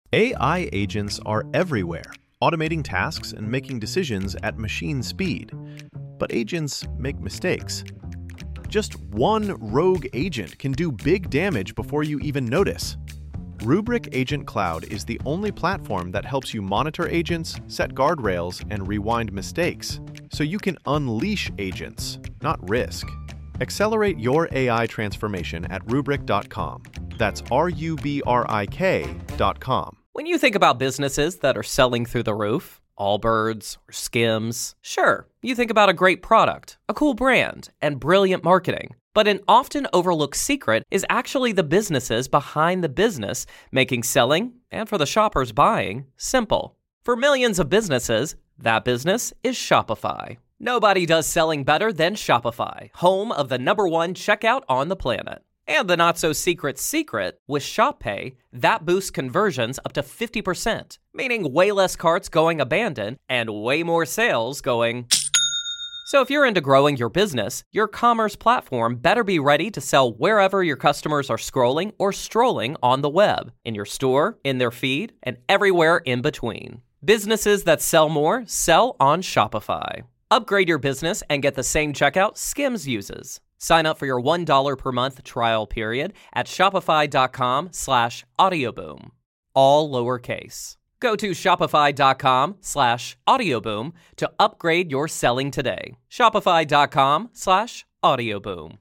AI agents are everywhere, automating tasks and making decisions at machine speed. But agents make mistakes. Just one rogue agent can do big damage before you even notice. Rubrik Agent Cloud is the only platform that helps you monitor agents, set guardrails, and rewind mistakes, so you can unleash agents, not risk. Accelerate your AI transformation at Rubrik.com. That's RUBRIK.com. When you think about businesses that are selling through the roof, Allbirds or Skims, sure, you think about a great product, a cool brand, and brilliant marketing. But an often overlooked secret is actually the businesses behind the business, making selling, and for the shoppers buying, simple. For millions of businesses, that business is Shopify. Nobody does selling better than Shopify, home of the #1 checkout on the planet. And the not-so-secret secret, with Shop Pay, that boosts conversions up to 50%, meaning way less carts going abandoned and way more sales going. So if you're into growing your business, your commerce platform better be ready to sell wherever your customers are scrolling or strolling on the web, in your store, in their feed, and everywhere in between. Businesses that sell more sell on Shopify. Upgrade your business and get the same checkout Skims uses. Sign up for your $1 per month trial period at shopify.com/audioboom. All lowercase. Go to shopify.com/audioboom to upgrade your selling today. Shopify.com/audioboom.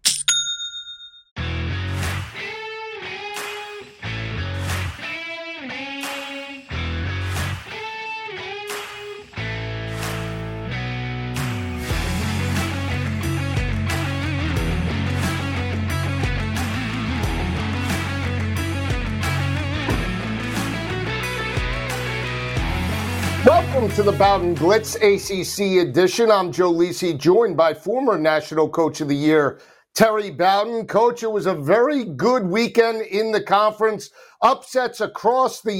Welcome to the Bowden Blitz ACC edition. I'm Joe Lisi, joined by former National Coach of the Year, Terry Bowden. Coach, it was a very good weekend in the conference. Upsets across the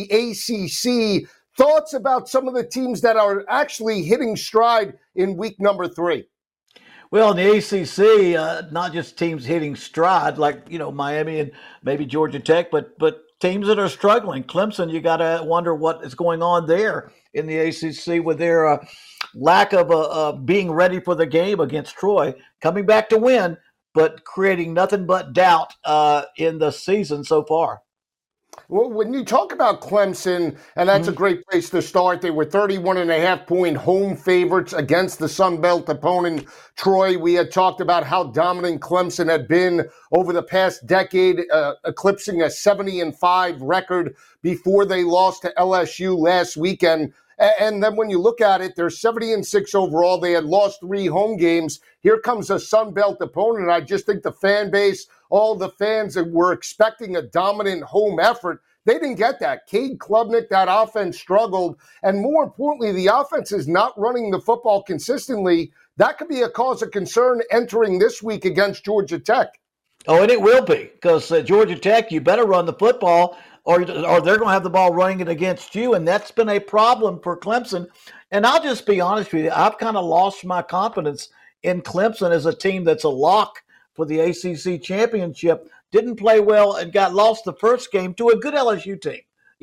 ACC. Thoughts about some of the teams that are actually hitting stride in week number 3? Well, in the ACC, not just teams hitting stride like, Miami and maybe Georgia Tech, but teams that are struggling. Clemson, you got to wonder what is going on there in the ACC with their lack of being ready for the game against Troy, coming back to win, but creating nothing but doubt in the season so far. Well, when you talk about Clemson, and that's a great place to start, they were 31.5-point home favorites against the Sun Belt opponent, Troy. We had talked about how dominant Clemson had been over the past decade, eclipsing a 70-5 record before they lost to LSU last weekend. And then when you look at it, they're 70-6 overall. They had lost 3 home games. Here comes a Sun Belt opponent. I just think the fan base, all the fans that were expecting a dominant home effort, they didn't get that. Cade Klubnik, that offense struggled. And more importantly, the offense is not running the football consistently. That could be a cause of concern entering this week against Georgia Tech. Oh, and it will be, because Georgia Tech, you better run the football or they're going to have the ball running it against you, and that's been a problem for Clemson. And I'll just be honest with you, I've kind of lost my confidence in Clemson as a team that's a lock for the ACC championship. Didn't play well and got lost the first game to a good LSU team.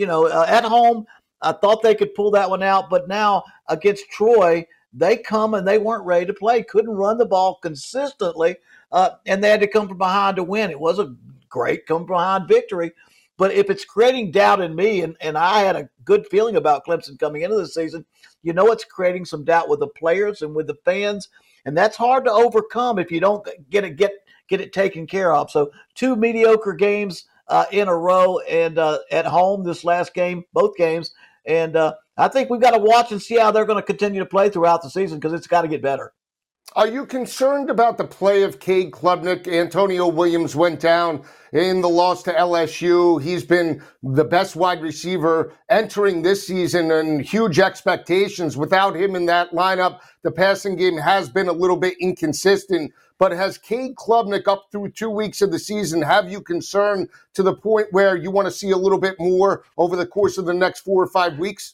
At home, I thought they could pull that one out, but now against Troy, they come and they weren't ready to play, couldn't run the ball consistently, and they had to come from behind to win. It was a great come from behind victory. But if it's creating doubt in me, and I had a good feeling about Clemson coming into the season, it's creating some doubt with the players and with the fans, and that's hard to overcome if you don't get it taken care of. So 2 mediocre games in a row, and at home this last game, both games, and I think we've got to watch and see how they're going to continue to play throughout the season, because it's got to get better. Are you concerned about the play of Cade Klubnik? Antonio Williams went down in the loss to LSU. He's been the best wide receiver entering this season, and huge expectations. Without him in that lineup, the passing game has been a little bit inconsistent. But has Cade Klubnik, up through 2 weeks of the season, have you concerned to the point where you want to see a little bit more over the course of the next 4 or 5 weeks?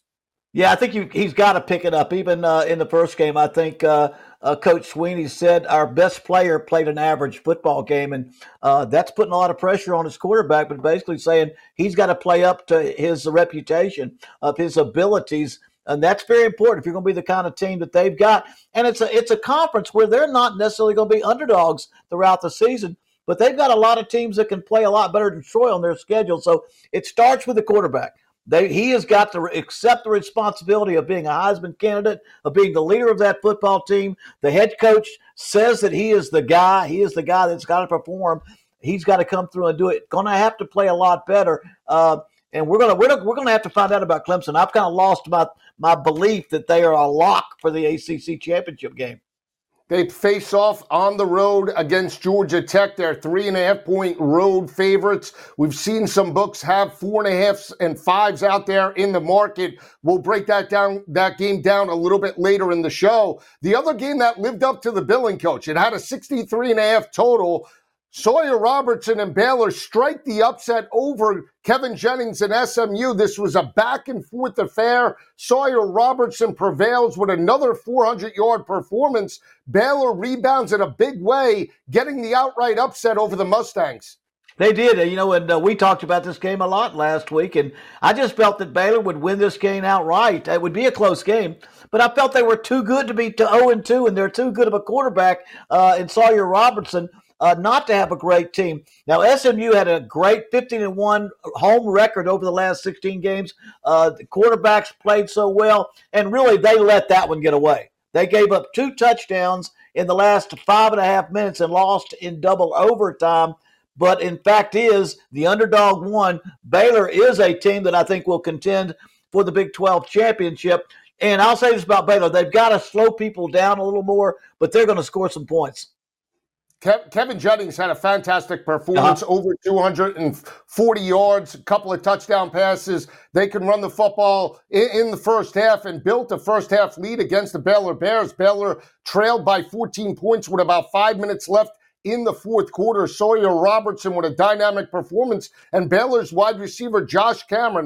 Yeah, I think he's got to pick it up. Even in the first game, I think Coach Sweeney said our best player played an average football game, and that's putting a lot of pressure on his quarterback, but basically saying he's got to play up to his reputation of his abilities. And that's very important if you're going to be the kind of team that they've got. And it's a conference where they're not necessarily going to be underdogs throughout the season, but they've got a lot of teams that can play a lot better than Troy on their schedule. So it starts with the quarterback. He has got to accept the responsibility of being a Heisman candidate, of being the leader of that football team. The head coach says that he is the guy. He is the guy that's got to perform. He's got to come through and do it. Going to have to play a lot better. And we're gonna have to find out about Clemson. I've kind of lost my belief that they are a lock for the ACC championship game. They face off on the road against Georgia Tech. They're 3.5-point road favorites. We've seen some books have 4.5s and 5s out there in the market. We'll break that game down a little bit later in the show. The other game that lived up to the billing, Coach, it had a 63.5 total. Sawyer Robertson and Baylor strike the upset over Kevin Jennings and SMU. This was a back-and-forth affair. Sawyer Robertson prevails with another 400-yard performance. Baylor rebounds in a big way, getting the outright upset over the Mustangs. They did, and we talked about this game a lot last week, and I just felt that Baylor would win this game outright. It would be a close game, but I felt they were too good to be 0-2, and they're too good of a quarterback in Sawyer Robertson not to have a great team. Now, SMU had a great 15-1 home record over the last 16 games. The quarterbacks played so well, and really they let that one get away. They gave up 2 touchdowns in the last 5.5 minutes and lost in double overtime. But in fact is, the underdog won. Baylor is a team that I think will contend for the Big 12 championship. And I'll say this about Baylor. They've got to slow people down a little more, but they're going to score some points. Kevin Jennings had a fantastic performance, over 240 yards, a couple of touchdown passes. They can run the football in the first half and built a first-half lead against the Baylor Bears. Baylor trailed by 14 points with about 5 minutes left in the fourth quarter. Sawyer Robertson with a dynamic performance, and Baylor's wide receiver Josh Cameron,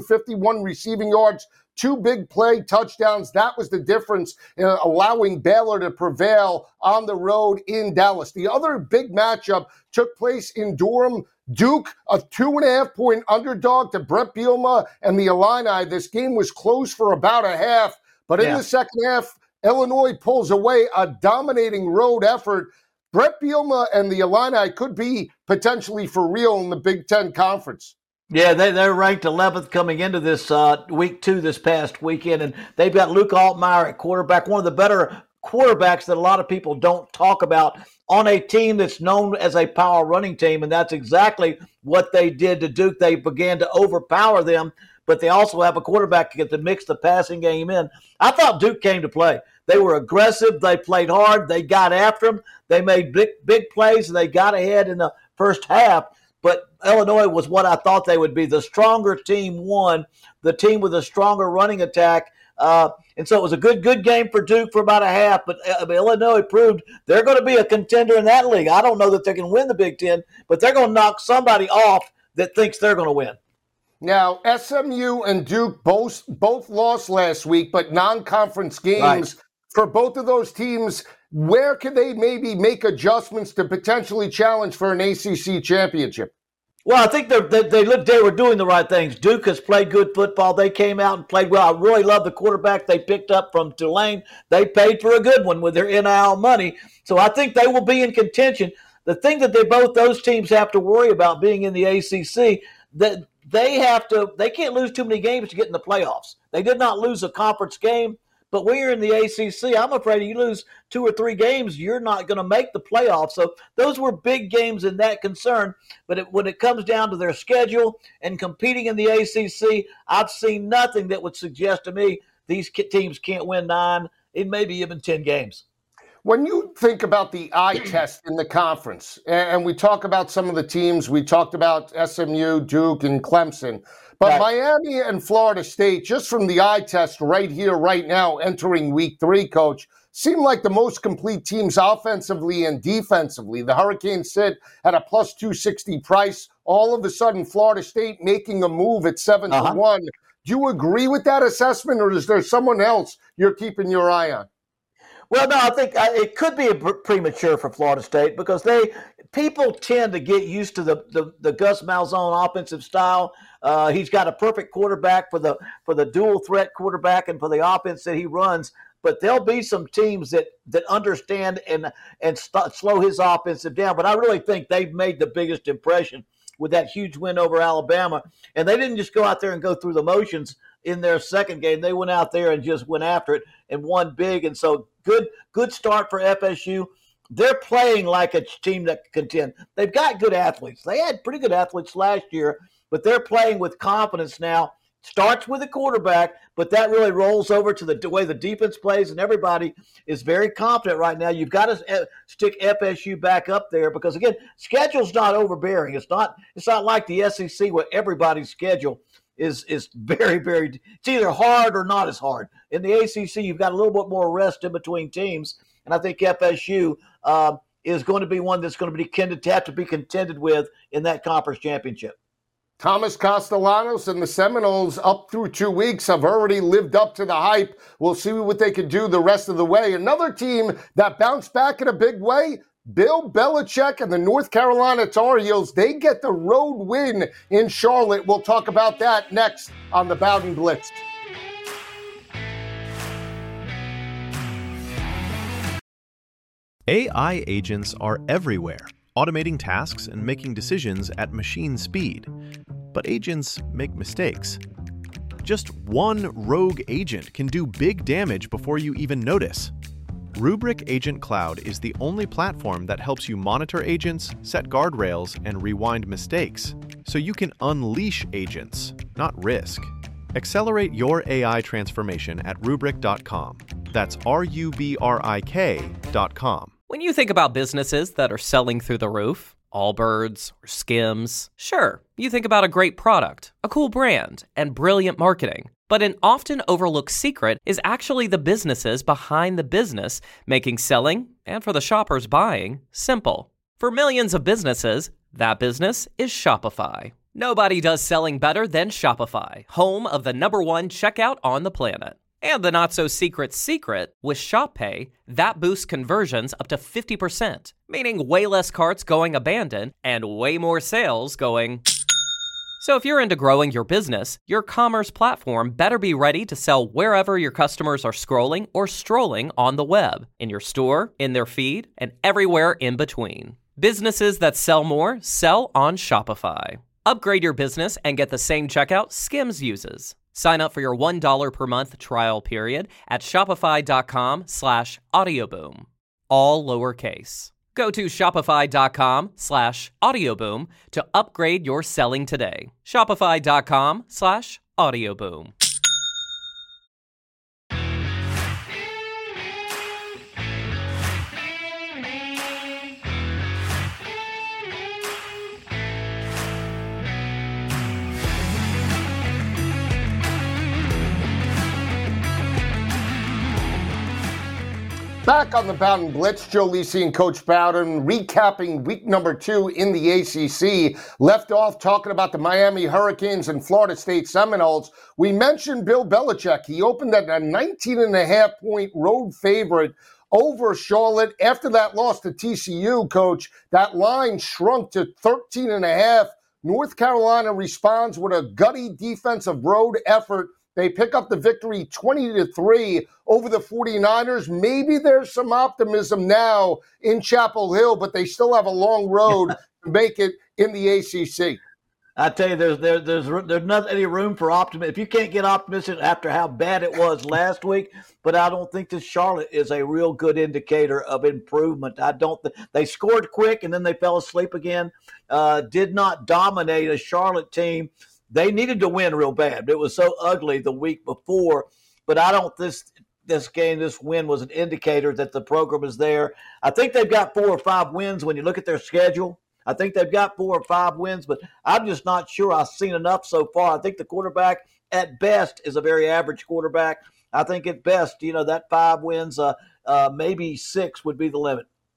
151 receiving yards, 2 big play touchdowns. That was the difference in allowing Baylor to prevail on the road in Dallas. The other big matchup took place in Durham. Duke, a 2.5-point underdog to Brett Bielema and the Illini. This game was close for about a half, but in the second half, Illinois pulls away a dominating road effort. Brett Bielema and the Illini could be potentially for real in the Big Ten Conference. Yeah, they're ranked 11th coming into this week 2 this past weekend, and they've got Luke Altmaier at quarterback, one of the better quarterbacks that a lot of people don't talk about on a team that's known as a power running team, and that's exactly what they did to Duke. They began to overpower them, but they also have a quarterback to get to mix the passing game in. I thought Duke came to play. They were aggressive. They played hard. They got after them. They made big plays, and they got ahead in the first half. But Illinois was what I thought they would be. The stronger team won, the team with a stronger running attack. And so it was a good game for Duke for about a half. But Illinois proved they're going to be a contender in that league. I don't know that they can win the Big Ten, but they're going to knock somebody off that thinks they're going to win. Now, SMU and Duke both lost last week, but non-conference games. Right. For both of those teams, where can they maybe make adjustments to potentially challenge for an ACC championship? Well, I think they were doing the right things. Duke has played good football. They came out and played well. I really love the quarterback they picked up from Tulane. They paid for a good one with their NIL money. So I think they will be in contention. The thing that those teams have to worry about being in the ACC, that they can't lose too many games to get in the playoffs. They did not lose a conference game. But when you're in the ACC, I'm afraid if you lose 2 or 3 games, you're not going to make the playoffs. So those were big games in that concern. But when it comes down to their schedule and competing in the ACC, I've seen nothing that would suggest to me these teams can't win 9 and maybe even 10 games. When you think about the eye test in the conference, and we talk about some of the teams, we talked about SMU, Duke, and Clemson, but right. Miami and Florida State, just from the eye test right here, right now, entering week 3, Coach, seem like the most complete teams offensively and defensively. The Hurricanes sit at a plus 260 price. All of a sudden, Florida State making a move at 7-1. Do you agree with that assessment, or is there someone else you're keeping your eye on? Well, no, I think it could be premature for Florida State because people tend to get used to the Gus Malzahn offensive style. He's got a perfect quarterback for the dual threat quarterback and for the offense that he runs. But there'll be some teams that understand and slow his offensive down. But I really think they've made the biggest impression with that huge win over Alabama. And they didn't just go out there and go through the motions in their second game. They went out there and just went after it and won big. And so good start for FSU. They're playing like a team that can contend. They've got good athletes. They had pretty good athletes last year, but they're playing with confidence now. Starts with the quarterback, but that really rolls over to the way the defense plays, and everybody is very confident right now. You've got to stick FSU back up there because, again, schedule's not overbearing. It's not like the SEC where everybody's schedule is very, very – it's either hard or not as hard. In the ACC, you've got a little bit more rest in between teams, and I think FSU is going to be one that's going to have to be contended with in that conference championship. Thomas Castellanos and the Seminoles up through 2 weeks have already lived up to the hype. We'll see what they can do the rest of the way. Another team that bounced back in a big way, Bill Belichick and the North Carolina Tar Heels, they get the road win in Charlotte. We'll talk about that next on the Bowden Blitz. AI agents are everywhere, automating tasks and making decisions at machine speed. But agents make mistakes. Just one rogue agent can do big damage before you even notice. Rubrik Agent Cloud is the only platform that helps you monitor agents, set guardrails, and rewind mistakes, so you can unleash agents, not risk. Accelerate your AI transformation at Rubrik.com. That's RUBRIK.com. When you think about businesses that are selling through the roof, Allbirds or Skims, sure, you think about a great product, a cool brand, and brilliant marketing. But an often overlooked secret is actually the businesses behind the business, making selling, and for the shoppers buying, simple. For millions of businesses, that business is Shopify. Nobody does selling better than Shopify, home of the #1 checkout on the planet. And the not-so-secret secret, with ShopPay, that boosts conversions up to 50%, meaning way less carts going abandoned and way more sales going... So if you're into growing your business, your commerce platform better be ready to sell wherever your customers are scrolling or strolling on the web, in your store, in their feed, and everywhere in between. Businesses that sell more sell on Shopify. Upgrade your business and get the same checkout Skims uses. Sign up for your $1 per month trial period at shopify.com/audioboom. All lowercase. Go to shopify.com/audioboom to upgrade your selling today. Shopify.com/audioboom. Back on the Bowden Blitz, Joe Lisi and Coach Bowden recapping week number 2 in the ACC. Left off talking about the Miami Hurricanes and Florida State Seminoles. We mentioned Bill Belichick. He opened at a 19.5-point road favorite over Charlotte. After that loss to TCU, Coach, that line shrunk to 13.5. North Carolina responds with a gutty defensive road effort. They pick up the victory 20-3 over the 49ers. Maybe there's some optimism now in Chapel Hill, but they still have a long road to make it in the ACC. I tell you, there's not any room for optimism. If you can't get optimistic after how bad it was last week, but I don't think that Charlotte is a real good indicator of improvement. They scored quick and then they fell asleep again. Did not dominate a Charlotte team. They needed to win real bad. It was so ugly the week before, but I don't this win was an indicator that the program is there. I think they've got 4 or 5 wins when you look at their schedule. I think they've got 4 or 5 wins, but I'm just not sure I've seen enough so far. I think the quarterback at best is a very average quarterback. I think at best, that 5 wins, maybe 6 would be the limit.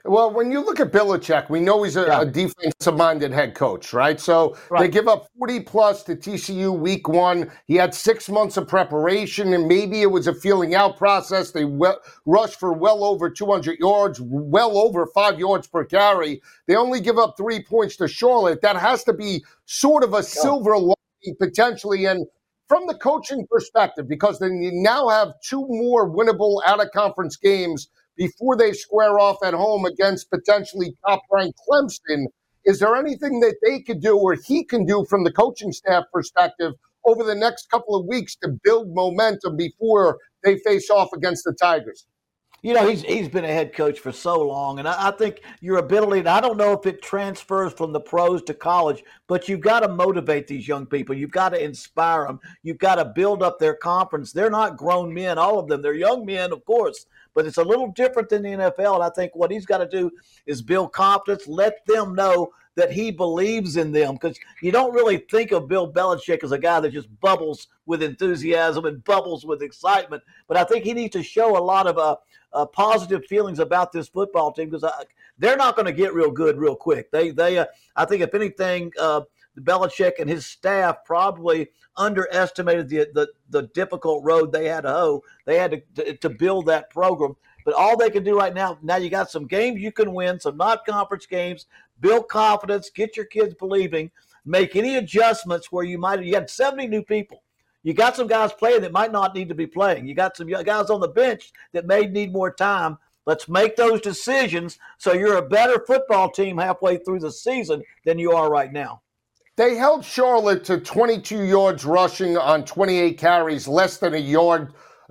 Well, when you look at Belichick, we know he's a defensive-minded head coach, right? So they give up 40-plus to TCU week one. He had 6 months of preparation, and maybe it was a feeling-out process. They rushed for well over 200 yards, well over 5 yards per carry. They only give up 3 points to Charlotte. That has to be sort of a silver lining potentially. And from the coaching perspective, because then you now have 2 more winnable out-of-conference games before they square off at home against potentially top-ranked Clemson, is there anything that they could do or he can do from the coaching staff perspective over the next couple of weeks to build momentum before they face off against the Tigers? You know, he's been a head coach for so long, and I think your ability, and I don't know if it transfers from the pros to college, but you've got to motivate these young people. You've got to inspire them. You've got to build up their confidence. They're not grown men, all of them. They're young men, of course, but it's a little different than the NFL, and I think what he's got to do is build confidence, let them know that he believes in them, because you don't really think of Bill Belichick as a guy that just bubbles with enthusiasm and bubbles with excitement, but I think he needs to show a lot of positive feelings about this football team, because they're not going to get real good real quick. I think if anything, Belichick and his staff probably underestimated the difficult road they had to hoe. They had to build that program. But all they can do right now you got some games you can win, some non-conference games, build confidence, get your kids believing, make any adjustments where you had 70 new people. You got some guys playing that might not need to be playing. You got some guys on the bench that may need more time. Let's make those decisions so you're a better football team halfway through the season than you are right now. They held Charlotte to 22 yards rushing on 28 carries, less than a yard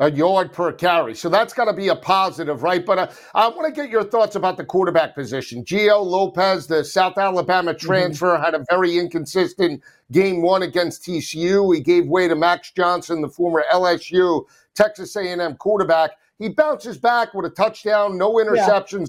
per carry. So that's got to be a positive, right? But I want to get your thoughts about the quarterback position. Gio Lopez, the South Alabama transfer, had a very inconsistent game one against TCU. He gave way to Max Johnson, the former LSU, Texas A&M quarterback. He bounces back with a touchdown, no interceptions,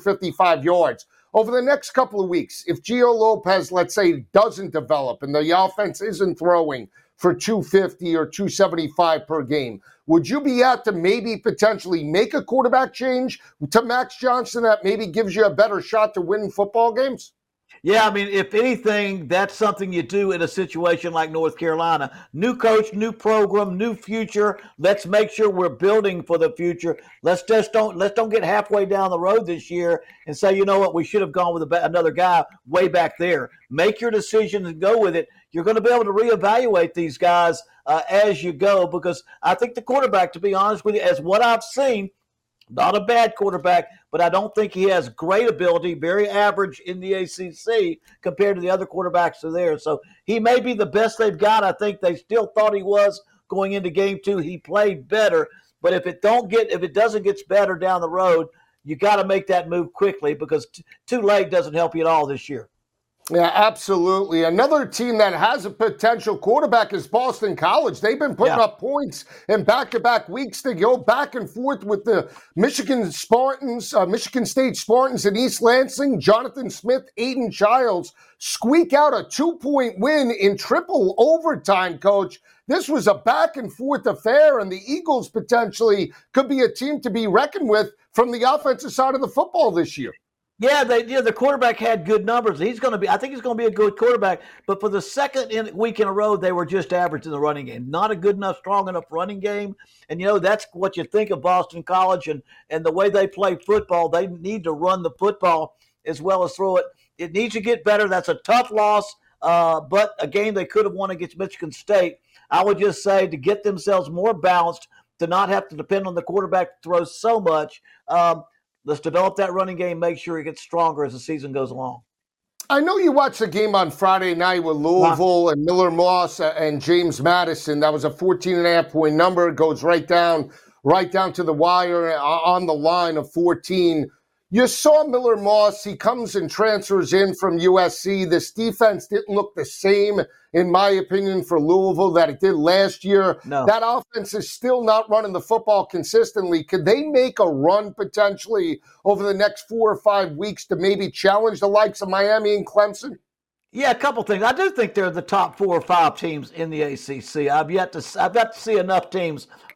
155 yards. Over the next couple of weeks, if Gio Lopez, let's say, doesn't develop and the offense isn't throwing for 250 or 275 per game, would you be out to maybe potentially make a quarterback change to Max Johnson that maybe gives you a better shot to win football games? Yeah, I mean, if anything, that's something you do in a situation like North Carolina. New coach, new program, new future. Let's make sure we're building for the future. Let's don't get halfway down the road this year and say, you know what, we should have gone with another guy way back there. Make your decision and go with it. You're going to be able to reevaluate these guys as you go, because I think the quarterback, to be honest with you, as what I've seen, not a bad quarterback, but I don't think he has great ability, very average in the ACC compared to the other quarterbacks that are there. So he may be the best they've got. I think they still thought he was going into game two. He played better. But if it doesn't get better down the road, you got to make that move quickly, because too late doesn't help you at all this year. Yeah, absolutely. Another team that has a potential quarterback is Boston College. They've been putting up points in back-to-back weeks. They go back and forth with the Michigan State Spartans in East Lansing. Jonathan Smith, Aiden Childs squeak out a 2-point win in triple overtime, Coach. This was a back-and-forth affair, and the Eagles potentially could be a team to be reckoned with from the offensive side of the football this year. Yeah, the quarterback had good numbers. I think he's going to be a good quarterback. But for the second week in a row, they were just average in the running game. Not a good enough, strong enough running game. And, that's what you think of Boston College and the way they play football. They need to run the football as well as throw it. It needs to get better. That's a tough loss, but a game they could have won against Michigan State. I would just say, to get themselves more balanced, to not have to depend on the quarterback to throw so much, let's develop that running game, make sure it gets stronger as the season goes along. I know you watched the game on Friday night with Louisville and Miller Moss and James Madison. That was a 14.5-point number. It goes right down to the wire on the line of 14. You saw Miller Moss. He comes and transfers in from USC. This defense didn't look the same, in my opinion, for Louisville that it did last year. No. That offense is still not running the football consistently. Could they make a run potentially over the next 4 or 5 weeks to maybe challenge the likes of Miami and Clemson? Yeah, a couple things. I do think they're the top 4 or 5 teams in the ACC. I've got to see enough teams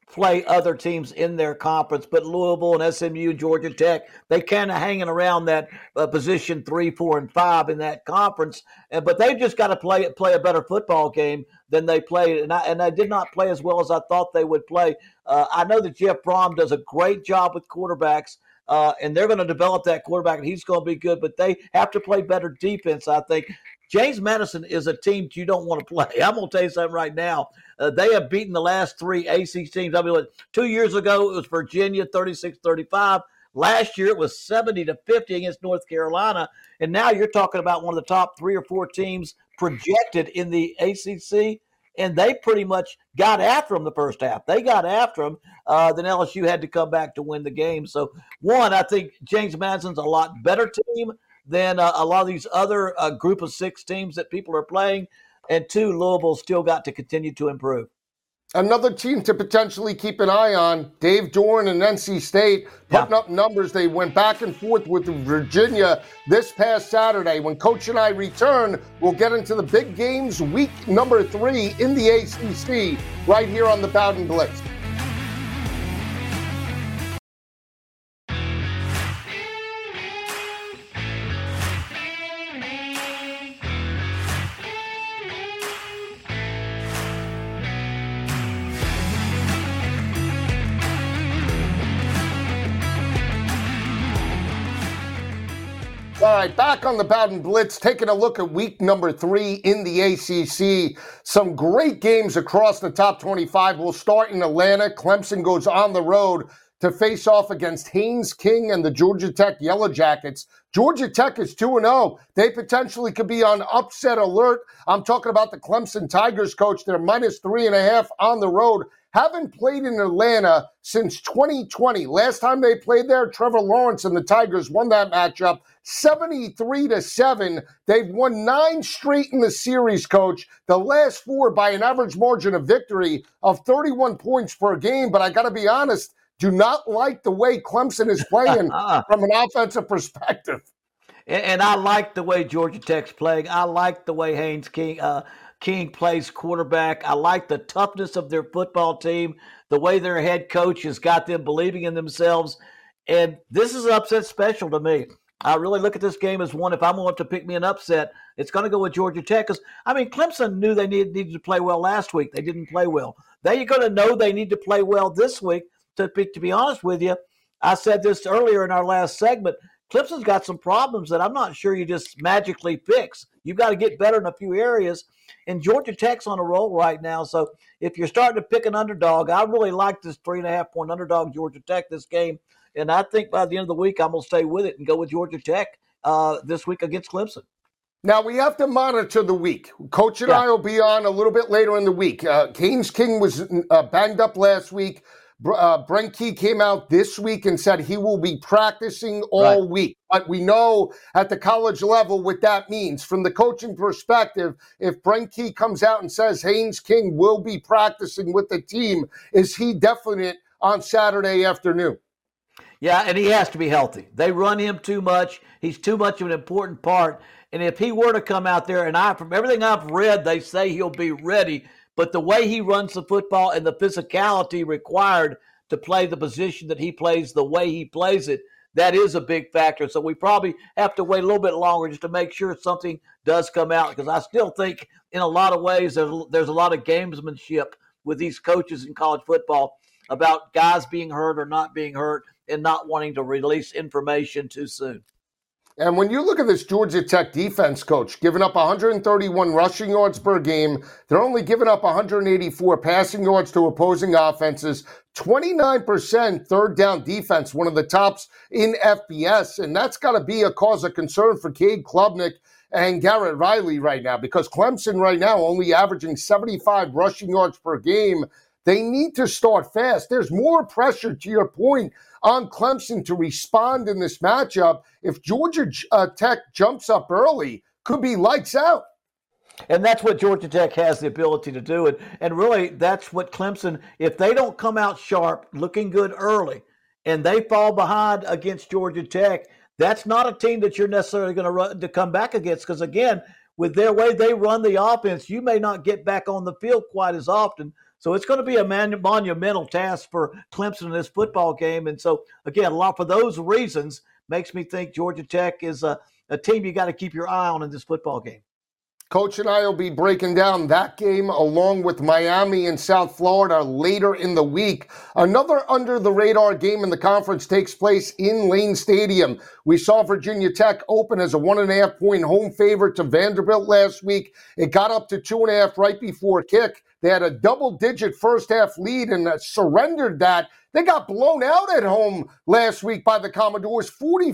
play other teams in their conference, but Louisville and SMU and Georgia Tech, they kind of hanging around that position 3, 4, and 5 in that conference. But they've just got to play a better football game than they played, and I did not play as well as I thought they would play. I know that Jeff Brom does a great job with quarterbacks, and they're going to develop that quarterback, and he's going to be good, but they have to play better defense, I think. James Madison is a team you don't want to play. I'm going to tell you something right now. They have beaten the last 3 ACC teams. I mean, 2 years ago, it was Virginia, 36-35. Last year, it was 70-50 against North Carolina. And now you're talking about one of the top 3 or 4 teams projected in the ACC. And they pretty much got after them the first half. They got after them. Then LSU had to come back to win the game. So, one, I think James Madison's a lot better team than a lot of these other group of 6 teams that people are playing. And 2, Louisville's still got to continue to improve. Another team to potentially keep an eye on, Dave Doeren and NC State putting up numbers. They went back and forth with Virginia this past Saturday. When Coach and I return, we'll get into the big games, week number 3 in the ACC, right here on the Bowden Blitz. All right, back on the Bowden Blitz, taking a look at week number 3 in the ACC. Some great games across the top 25. We'll start in Atlanta. Clemson goes on the road to face off against Haynes King and the Georgia Tech Yellow Jackets. Georgia Tech is 2-0. They potentially could be on upset alert. I'm talking about the Clemson Tigers coach. They're minus 3.5 on the road. Haven't played in Atlanta since 2020. Last time they played there, Trevor Lawrence and the Tigers won that matchup 73-7. They've won 9 straight in the series, Coach. The last 4 by an average margin of victory of 31 points per game. But I got to be honest, do not like the way Clemson is playing from an offensive perspective. And I like the way Georgia Tech's playing. I like the way Haynes King plays quarterback. I like the toughness of their football team, the way their head coach has got them believing in themselves. And this is an upset special to me. I really look at this game as one, if I'm going to pick me an upset, it's going to go with Georgia Tech. Because, I mean, Clemson knew they needed to play well last week. They didn't play well. They're going to know they need to play well this week. To be honest with you, I said this earlier in our last segment, Clemson's got some problems that I'm not sure you just magically fix. You've got to get better in a few areas. And Georgia Tech's on a roll right now. So if you're starting to pick an underdog, I really like this 3.5-point underdog Georgia Tech this game. And I think by the end of the week, I'm going to stay with it and go with Georgia Tech this week against Clemson. Now, we have to monitor the week. Coach and I will be on a little bit later in the week. Haynes King was banged up last week. Brent Key came out this week and said he will be practicing all week. But we know at the college level what that means. From the coaching perspective, if Brent Key comes out and says Haynes King will be practicing with the team, is he definite on Saturday afternoon? Yeah, and he has to be healthy. They run him too much. He's too much of an important part. And if he were to come out there, and from everything I've read, they say he'll be ready. But the way he runs the football and the physicality required to play the position that he plays, the way he plays it, that is a big factor. So we probably have to wait a little bit longer just to make sure something does come out, because I still think in a lot of ways there's a lot of gamesmanship with these coaches in college football about guys being hurt or not being hurt and not wanting to release information too soon. And when you look at this Georgia Tech defense, Coach, giving up 131 rushing yards per game, they're only giving up 184 passing yards to opposing offenses, 29% third down defense, one of the tops in FBS. And that's got to be a cause of concern for Cade Klubnik and Garrett Riley right now, because Clemson right now only averaging 75 rushing yards per game. They need to start fast. There's more pressure, to your point, on Clemson to respond in this matchup. If Georgia Tech jumps up early, could be lights out. And that's what Georgia Tech has the ability to do. And really, that's what Clemson, if they don't come out sharp, looking good early, and they fall behind against Georgia Tech, that's not a team that you're necessarily going to run to come back against. Because, again, with their way they run the offense, you may not get back on the field quite as often. So it's going to be a monumental task for Clemson in this football game. And so, again, a lot for those reasons makes me think Georgia Tech is a team you got to keep your eye on in this football game. Coach and I will be breaking down that game along with Miami and South Florida later in the week. Another under-the-radar game in the conference takes place in Lane Stadium. We saw Virginia Tech open as a 1.5-point home favorite to Vanderbilt last week. It got up to 2.5 right before kick. They had a double-digit first-half lead and surrendered that. They got blown out at home last week by the Commodores,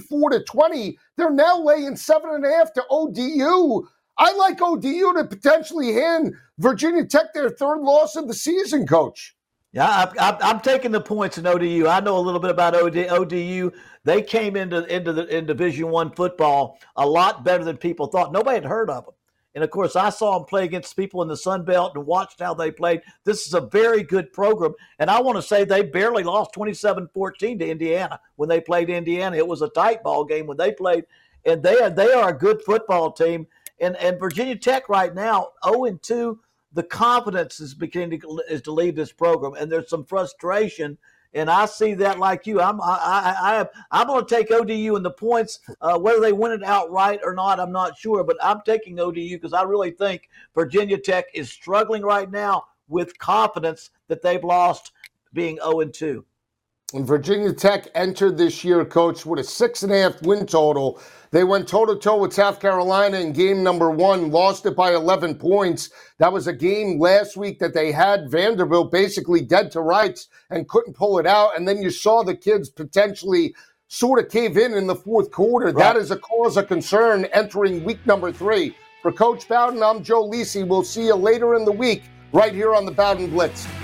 44-20. They're now laying 7.5 to ODU. I like ODU to potentially hand Virginia Tech their third loss of the season, Coach. Yeah, I'm taking the points in ODU. I know a little bit about ODU. They came in Division I football a lot better than people thought. Nobody had heard of them. And, of course, I saw them play against people in the Sun Belt and watched how they played. This is a very good program. And I want to say they barely lost 27-14 to Indiana when they played Indiana. It was a tight ball game when they played. And they are a good football team. And Virginia Tech right now, 0-2, the confidence is beginning to leave this program. And there's some frustration. And I see that like you. I'm going to take ODU in the points. Whether they win it outright or not, I'm not sure. But I'm taking ODU because I really think Virginia Tech is struggling right now with confidence that they've lost being 0-2. And Virginia Tech entered this year, Coach, with a 6.5 win total. They went toe-to-toe with South Carolina in game number 1, lost it by 11 points. That was a game last week that they had Vanderbilt basically dead to rights and couldn't pull it out. And then you saw the kids potentially sort of cave in the fourth quarter. Right. That is a cause of concern entering week number 3. For Coach Bowden, I'm Joe Lisi. We'll see you later in the week right here on the Bowden Blitz.